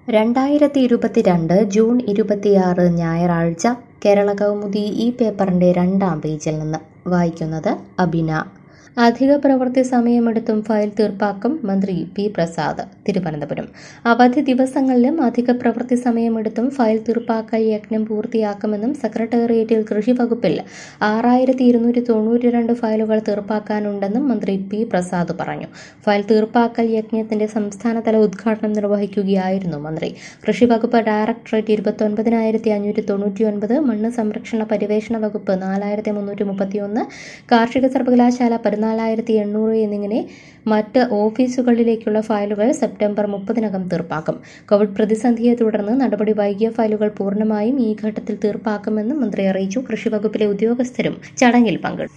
2022 June 26 ഞായറാഴ്ച കേരള കൗമുദി ഈ പേപ്പറിന്റെ 2-ാം പേജിൽ നിന്ന് വായിക്കുന്നത് അബിന. അധിക പ്രവൃത്തി സമയമെടുത്തും ഫയൽ തീർപ്പാക്കും മന്ത്രി പി പ്രസാദ്. തിരുവനന്തപുരം. അവധി ദിവസങ്ങളിലും അധിക പ്രവൃത്തി സമയമെടുത്തും ഫയൽ തീർപ്പാക്കൽ യജ്ഞം പൂർത്തിയാക്കുമെന്നും സെക്രട്ടേറിയറ്റിൽ കൃഷി വകുപ്പിൽ 6292 ഫയലുകൾ തീർപ്പാക്കാനുണ്ടെന്നും മന്ത്രി പി പ്രസാദ് പറഞ്ഞു. ഫയൽ തീർപ്പാക്കൽ യജ്ഞത്തിന്റെ സംസ്ഥാനതല ഉദ്ഘാടനം നിർവഹിക്കുകയായിരുന്നു മന്ത്രി. കൃഷി വകുപ്പ് ഡയറക്ടറേറ്റ് 29,599, മണ്ണ് സംരക്ഷണ പരിവേഷണ വകുപ്പ് 4,331, കാർഷിക സർവകലാശാല 14,800 എന്നിങ്ങനെ മറ്റ് ഓഫീസുകളിലേക്കുള്ള ഫയലുകൾ സെപ്റ്റംബർ 30-നകം തീർപ്പാക്കും. കോവിഡ് പ്രതിസന്ധിയെ തുടർന്ന് നടപടി വൈകിയ ഫയലുകൾ പൂർണ്ണമായും ഈ ഘട്ടത്തിൽ തീർപ്പാക്കുമെന്നും മന്ത്രി അറിയിച്ചു. കൃഷി വകുപ്പിലെ ഉദ്യോഗസ്ഥരും ചടങ്ങിൽ പങ്കെടുത്തു.